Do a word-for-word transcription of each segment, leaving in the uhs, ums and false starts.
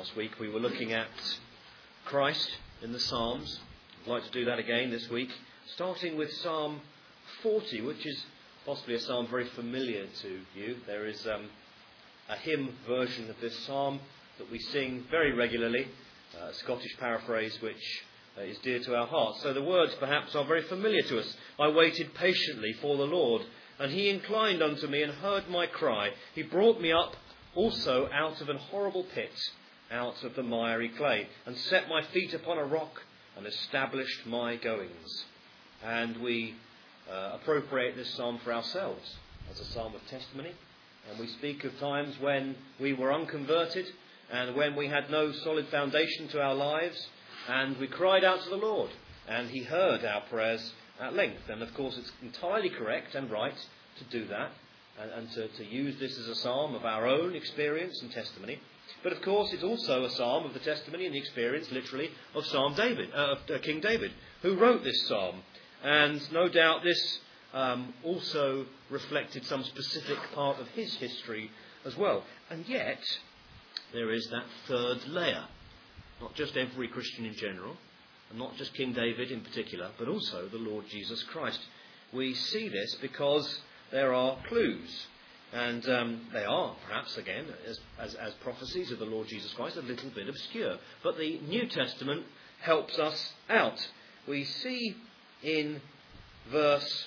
Last week we were looking at Christ in the Psalms. I'd like to do that again this week, starting with Psalm forty, which is possibly a psalm very familiar to you. There is um, a hymn version of this psalm that we sing very regularly, uh, a Scottish paraphrase which uh, is dear to our hearts. So the words perhaps are very familiar to us. I waited patiently for the Lord, and he inclined unto me and heard my cry. He brought me up also out of an horrible pit, out of the miry clay, and set my feet upon a rock, and established my goings. And we uh, appropriate this psalm for ourselves as a psalm of testimony. And we speak of times when we were unconverted, and when we had no solid foundation to our lives, and we cried out to the Lord, and he heard our prayers at length. And of course it's entirely correct and right to do that, and, and to, to use this as a psalm of our own experience and testimony. But of course it's also a psalm of the testimony and the experience, literally, of Psalm David, uh, of uh, King David, who wrote this psalm. And no doubt this um, also reflected some specific part of his history as well. And yet there is that third layer. Not just every Christian in general, and not just King David in particular, but also the Lord Jesus Christ. We see this because there are clues. And um, they are, perhaps, again, as, as, as prophecies of the Lord Jesus Christ, a little bit obscure. But the New Testament helps us out. We see in verse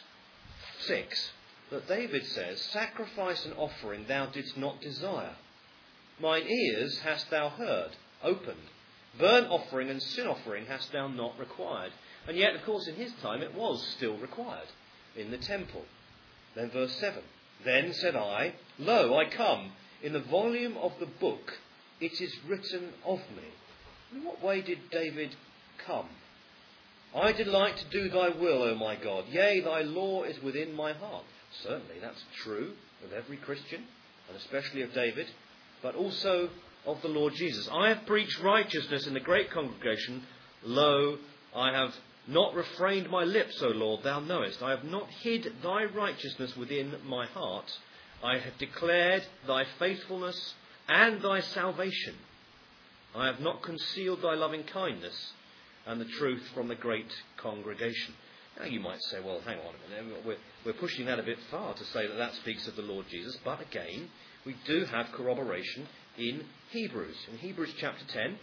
six that David says, sacrifice and offering thou didst not desire. Mine ears hast thou heard, opened. Burnt offering and sin offering hast thou not required. And yet, of course, in his time it was still required in the temple. Then verse seven. Then said I, Lo, I come. In the volume of the book it is written of me. In what way did David come? I delight to do thy will, O my God. Yea, thy law is within my heart. Certainly, that's true of every Christian, and especially of David, but also of the Lord Jesus. I have preached righteousness in the great congregation. Lo, I have not refrained my lips, O Lord, thou knowest. I have not hid thy righteousness within my heart. I have declared thy faithfulness and thy salvation. I have not concealed thy loving kindness and the truth from the great congregation. Now you might say, well, hang on a minute, we're, we're pushing that a bit far to say that that speaks of the Lord Jesus. But again, we do have corroboration in Hebrews. In Hebrews chapter ten,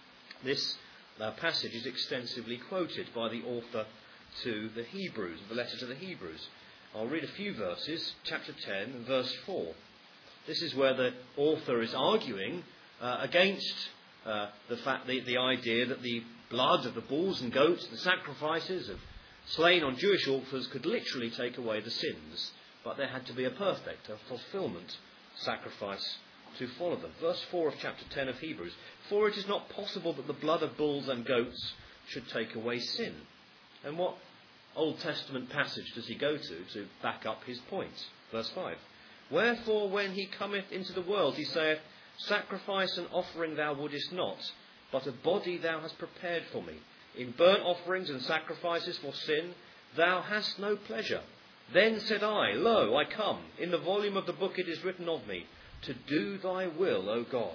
this uh, passage is extensively quoted by the author to the Hebrews, the letter to the Hebrews. I'll read a few verses, chapter ten and verse four. This is where the author is arguing uh, against uh, the fact, the, the idea that the blood of the bulls and goats, the sacrifices of slain on Jewish altars could literally take away the sins, but there had to be a perfect, a fulfillment sacrifice to follow them. Verse four of chapter ten of Hebrews. For it is not possible that the blood of bulls and goats should take away sin. And what Old Testament passage does he go to to back up his points? Verse five. Wherefore when he cometh into the world he saith, sacrifice and offering thou wouldest not, but a body thou hast prepared for me. In burnt offerings and sacrifices for sin thou hast no pleasure. Then said I, Lo, I come. In the volume of the book it is written of me, to do thy will, O God.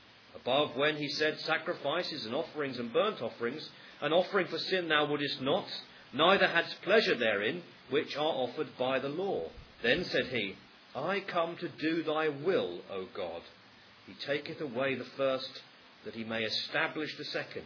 Above when he said, sacrifices and offerings and burnt offerings, an offering for sin thou wouldest not, neither hadst pleasure therein, which are offered by the law. Then said he, I come to do thy will, O God. He taketh away the first, that he may establish the second,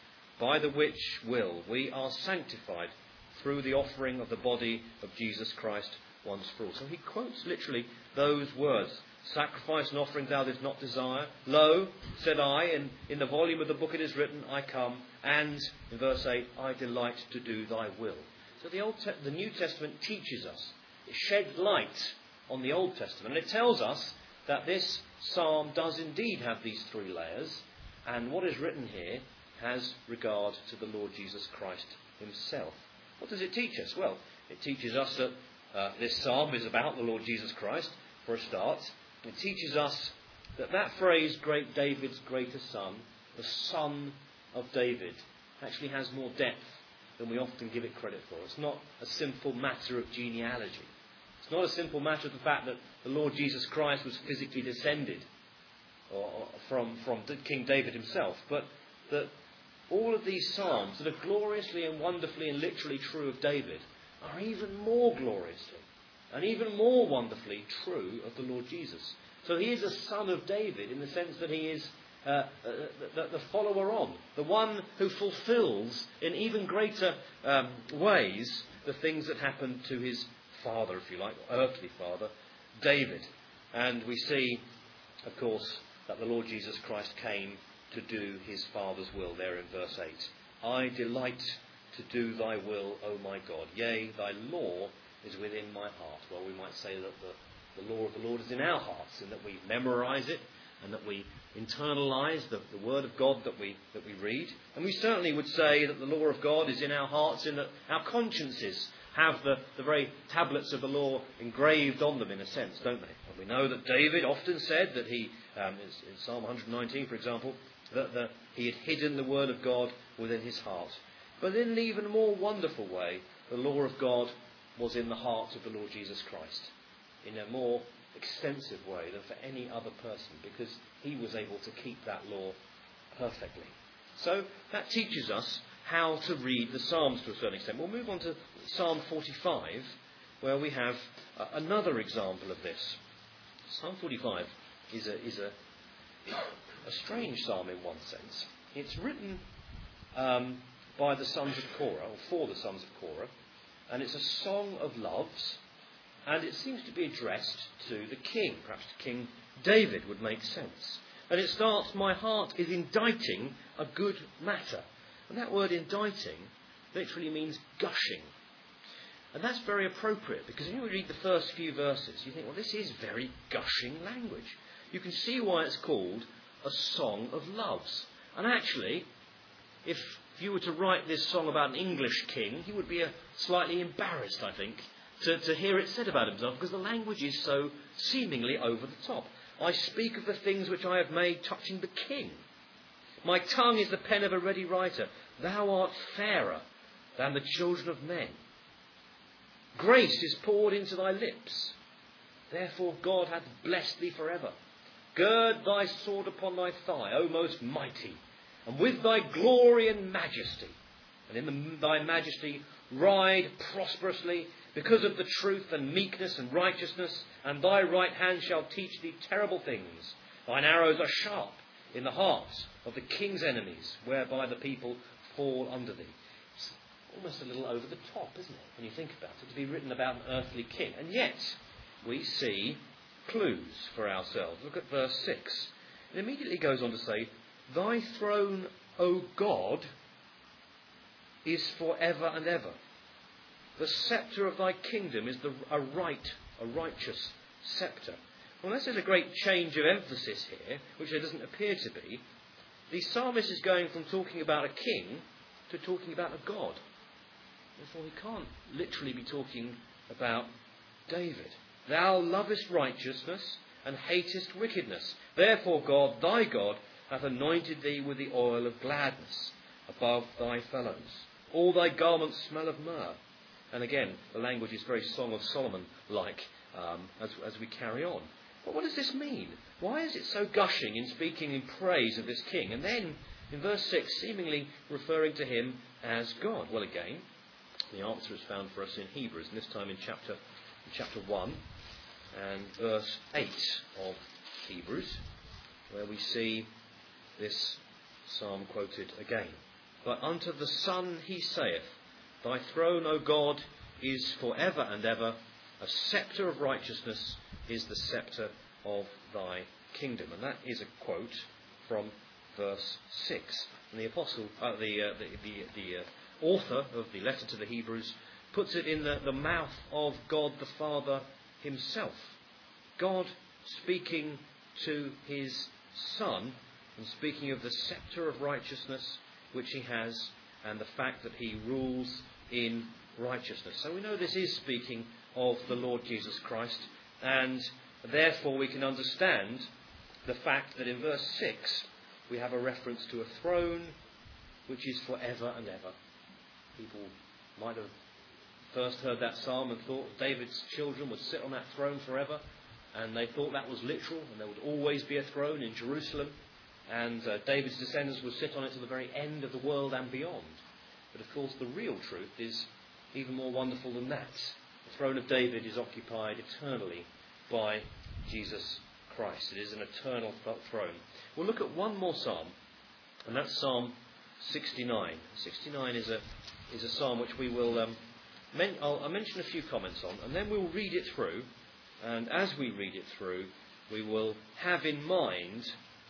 by the which will we are sanctified through the offering of the body of Jesus Christ once for all. So he quotes literally those words. Sacrifice and offering thou didst not desire. Lo, said I, and in the volume of the book it is written, I come. And in verse eight, I delight to do thy will. So the Old Te- the New Testament teaches us. It sheds light on the Old Testament. And it tells us that this psalm does indeed have these three layers. And what is written here has regard to the Lord Jesus Christ himself. What does it teach us? Well, it teaches us that uh, this psalm is about the Lord Jesus Christ, for a start. It teaches us that that phrase, great David's greater son, the son of David, actually has more depth than we often give it credit for. It's not a simple matter of genealogy. It's not a simple matter of the fact that the Lord Jesus Christ was physically descended or, or from, from King David himself, but that all of these psalms that are gloriously and wonderfully and literally true of David are even more gloriously and even more wonderfully true of the Lord Jesus. So he is a son of David in the sense that he is uh, uh, the, the follower on, the one who fulfills in even greater um, ways the things that happened to his father, if you like, earthly father, David. And we see, of course, that the Lord Jesus Christ came to do his Father's will there in verse eight. I delight to do thy will, O my God. Yea, thy law is within my heart. Well, we might say that the, the law of the Lord is in our hearts, and that we memorise it, and that we internalise the, the word of God that we that we read. And we certainly would say that the law of God is in our hearts, in that our consciences have the, the very tablets of the law engraved on them, in a sense, don't they? And we know that David often said that he, um, in Psalm one nineteen, for example, that the, he had hidden the word of God within his heart. But in an even more wonderful way, the law of God was in the heart of the Lord Jesus Christ, in a more extensive way than for any other person, because he was able to keep that law perfectly. So that teaches us how to read the Psalms to a certain extent. We'll move on to Psalm forty-five, where we have uh, another example of this. Psalm forty-five is a is a a strange psalm in one sense. It's written um, by the sons of Korah, or for the sons of Korah, and it's a song of loves, and it seems to be addressed to the king. Perhaps to King David would make sense. And it starts, my heart is inditing a good matter. And that word inditing literally means gushing. And that's very appropriate, because when you read the first few verses, you think, well, this is very gushing language. You can see why it's called a song of loves. And actually, if you were to write this song about an English king, he would be a slightly embarrassed, I think, to, to hear it said about himself, because the language is so seemingly over the top. I speak of the things which I have made touching the king. My tongue is the pen of a ready writer. Thou art fairer than the children of men. Grace is poured into thy lips. Therefore God hath blessed thee forever. Gird thy sword upon thy thigh, O most mighty, and with thy glory and majesty, and in the, thy majesty ride prosperously, because of the truth and meekness and righteousness, and thy right hand shall teach thee terrible things. Thine arrows are sharp in the hearts of the king's enemies, whereby the people fall under thee. It's almost a little over the top, isn't it, when you think about it, to be written about an earthly king. And yet, we see clues for ourselves. Look at verse six. It immediately goes on to say, thy throne, O God, is for ever and ever. The sceptre of thy kingdom is the, a right, a righteous sceptre. Well, unless there's a great change of emphasis here, which there doesn't appear to be, the psalmist is going from talking about a king to talking about a God. Therefore, he can't literally be talking about David. Thou lovest righteousness and hatest wickedness. Therefore, God, thy God, hath anointed thee with the oil of gladness above thy fellows. All thy garments smell of myrrh. And again, the language is very Song of Solomon-like um, as, as we carry on. But what does this mean? Why is it so gushing in speaking in praise of this king? And then, in verse six, seemingly referring to him as God. Well, again, the answer is found for us in Hebrews, and this time in chapter, in chapter one and verse eight of Hebrews, where we see this psalm quoted again. But unto the Son he saith, thy throne, O God, is for ever and ever. A sceptre of righteousness is the sceptre of thy kingdom. And that is a quote from verse six. And the apostle, uh, the, uh, the, the, the uh, author of the letter to the Hebrews puts it in the, the mouth of God the Father himself. God speaking to his Son and speaking of the sceptre of righteousness which he has, and the fact that he rules in righteousness. So we know this is speaking of the Lord Jesus Christ, and therefore we can understand the fact that in verse six we have a reference to a throne which is forever and ever. People might have first heard that psalm and thought David's children would sit on that throne forever. and they thought that was literal, and there would always be a throne in Jerusalem, and uh, David's descendants would sit on it to the very end of the world and beyond. But of course the real truth is even more wonderful than that. The throne of David is occupied eternally by Jesus Christ. It is an eternal throne. We'll look at one more psalm, and that's Psalm sixty-nine. sixty-nine is a is a psalm which we will um, men- I'll, I'll mention a few comments on, and then we'll read it through. And as we read it through, we will have in mind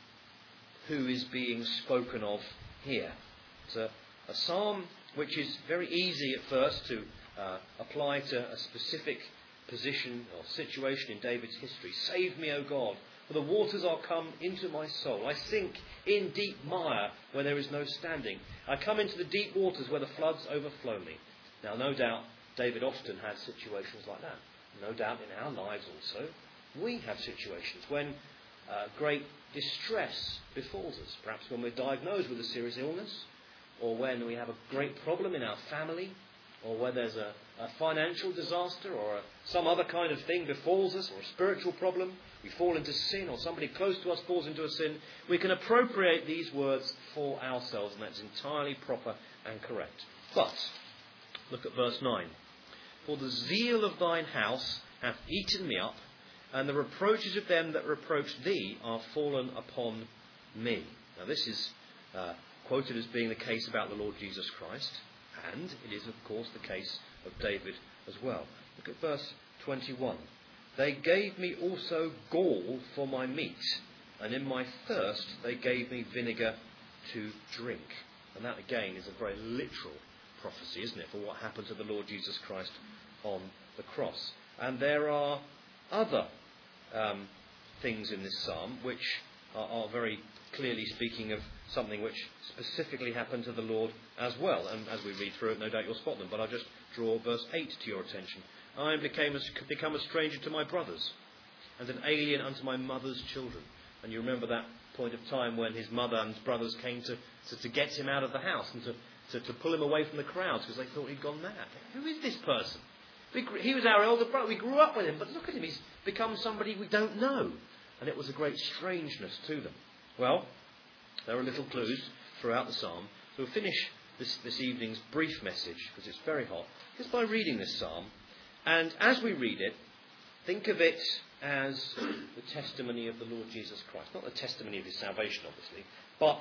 who is being spoken of here. It's a, a psalm which is very easy at first to uh, apply to a specific position or situation in David's history. Save me, O God, for the waters are come into my soul. I sink in deep mire where there is no standing. I come into the deep waters where the floods overflow me. Now, no doubt, David often had situations like that. No doubt in our lives also, we have situations when uh, great distress befalls us. Perhaps when we're diagnosed with a serious illness, or when we have a great problem in our family, or where there's a, a financial disaster, or a, some other kind of thing befalls us, or a spiritual problem, we fall into sin, or somebody close to us falls into a sin. We can appropriate these words for ourselves, and that's entirely proper and correct. But, look at verse nine. For the zeal of thine house hath eaten me up, and the reproaches of them that reproach thee are fallen upon me. Now this is uh, quoted as being the case about the Lord Jesus Christ, and it is of course the case of David as well. Look at verse twenty-one. They gave me also gall for my meat, and in my thirst they gave me vinegar to drink. And that again is a very literal prophecy, isn't it, for what happened to the Lord Jesus Christ on the cross. And there are other um, things in this psalm which are, are very clearly speaking of something which specifically happened to the Lord as well. And as we read through it, no doubt you'll spot them, but I'll just draw verse eight to your attention. I became a, become a stranger to my brothers, and an alien unto my mother's children. And you remember that point of time when his mother and his brothers came to, to, to get him out of the house and to To, to pull him away from the crowds because they thought he'd gone mad. Who is this person? We, he was our elder brother. We grew up with him, but look at him. He's become somebody we don't know. And it was a great strangeness to them. Well, there are little clues throughout the psalm. So we'll finish this, this evening's brief message, because it's very hot, just by reading this psalm. And as we read it, think of it as the testimony of the Lord Jesus Christ. Not the testimony of his salvation, obviously, but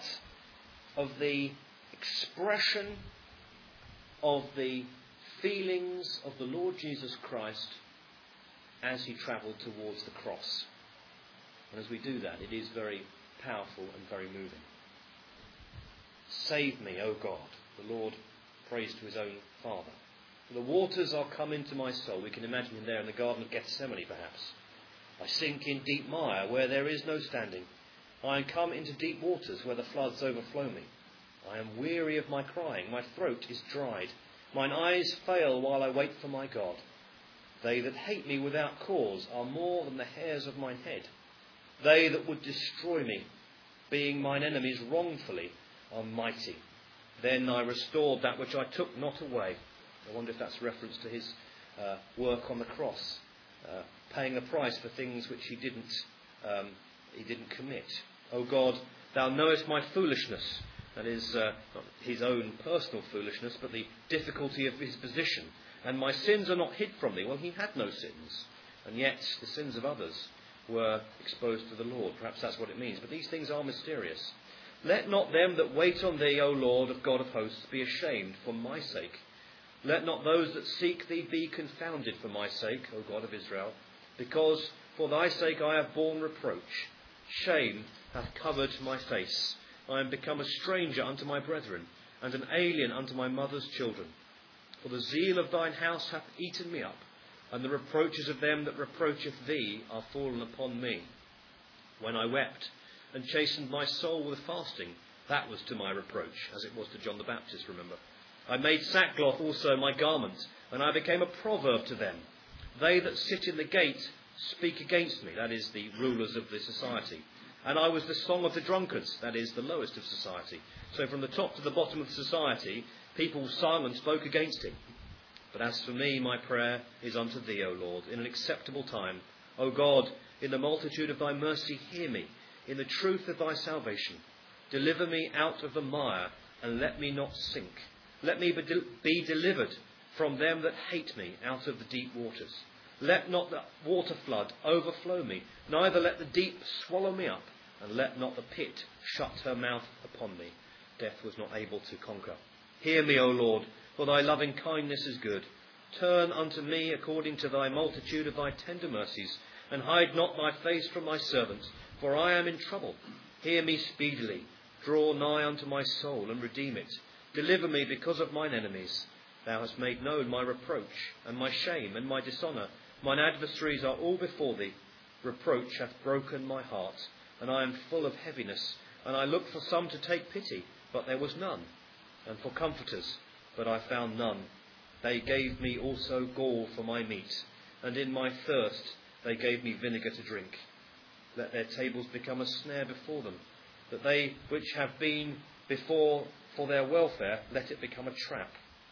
of the expression of the feelings of the Lord Jesus Christ as he travelled towards the cross. And as we do that, it is very powerful and very moving. Save me, O God. The Lord prays to his own Father. The waters are come into my soul. We can imagine him there in the Garden of Gethsemane, perhaps. I sink in deep mire where there is no standing. I am come into deep waters where the floods overflow me. I am weary of my crying, my throat is dried. Mine eyes fail while I wait for my God. They that hate me without cause are more than the hairs of mine head. They that would destroy me, being mine enemies wrongfully, are mighty. Then I restored that which I took not away. I wonder if that's reference to his uh, work on the cross, uh, paying a price for things which he didn't, um, he didn't commit. O God, thou knowest my foolishness. That is uh, not his own personal foolishness, but the difficulty of his position. And my sins are not hid from thee. Well, he had no sins. And yet the sins of others were exposed to the Lord. Perhaps that's what it means. But these things are mysterious. Let not them that wait on thee, O Lord of God of hosts, be ashamed for my sake. Let not those that seek thee be confounded for my sake, O God of Israel. Because for thy sake I have borne reproach. Shame hath covered my face. I am become a stranger unto my brethren, and an alien unto my mother's children. For the zeal of thine house hath eaten me up, and the reproaches of them that reproacheth thee are fallen upon me. When I wept, and chastened my soul with fasting, that was to my reproach, as it was to John the Baptist, remember. I made sackcloth also my garment, and I became a proverb to them. They that sit in the gate speak against me, that is, the rulers of the society. And I was the song of the drunkards, that is, the lowest of society. So from the top to the bottom of society, people sung and spoke against him. But as for me, my prayer is unto thee, O Lord, in an acceptable time. O God, In the multitude of thy mercy, hear me. In the truth of thy salvation, deliver me out of the mire, and let me not sink. Let me be delivered from them that hate me out of the deep waters. Let not the water flood overflow me, neither let the deep swallow me up, and let not the pit shut her mouth upon me. Death was not able to conquer. Hear me, O Lord, for thy loving kindness is good. Turn unto me according to thy multitude of thy tender mercies, and hide not thy face from thy servant, for I am in trouble. Hear me speedily. Draw nigh unto my soul, and redeem it. Deliver me because of mine enemies. Thou hast made known my reproach, and my shame, and my dishonour. Mine adversaries are all before thee. Reproach hath broken my heart, and I am full of heaviness. And I looked for some to take pity, but there was none, and for comforters, but I found none. They gave me also gall for my meat, and in my thirst they gave me vinegar to drink. Let their tables become a snare before them, that they which have been before for their welfare, let it become a trap.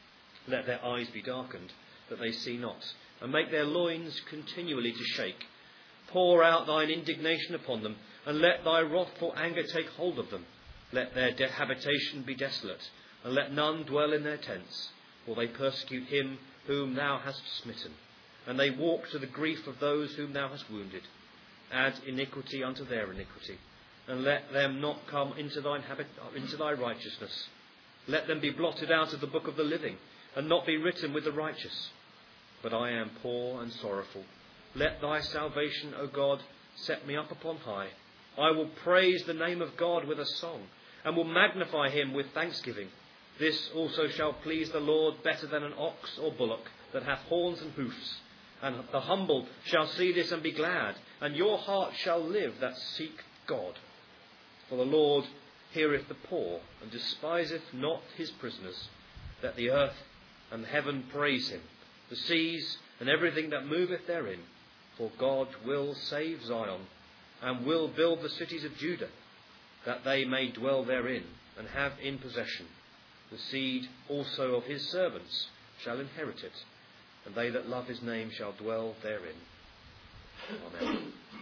Let their eyes be darkened, that they see not, and make their loins continually to shake. Pour out thine indignation upon them, and let thy wrathful anger take hold of them. Let their de- habitation be desolate, and let none dwell in their tents. For they persecute him whom thou hast smitten, and they walk to the grief of those whom thou hast wounded. Add iniquity unto their iniquity, and let them not come into thine habit, into thy righteousness. Let them be blotted out of the book of the living, and not be written with the righteous. But I am poor and sorrowful. Let thy salvation, O God, set me up upon high. I will praise the name of God with a song, and will magnify him with thanksgiving. This also shall please the Lord better than an ox or bullock that hath horns and hoofs. And the humble shall see this and be glad, and your heart shall live that seek God. For the Lord heareth the poor, and despiseth not his prisoners. Let the earth and heaven praise him, the seas and everything that moveth therein. For God will save Zion, and will build the cities of Judah, that they may dwell therein, and have in possession. The seed also of his servants shall inherit it, and they that love his name shall dwell therein. Amen.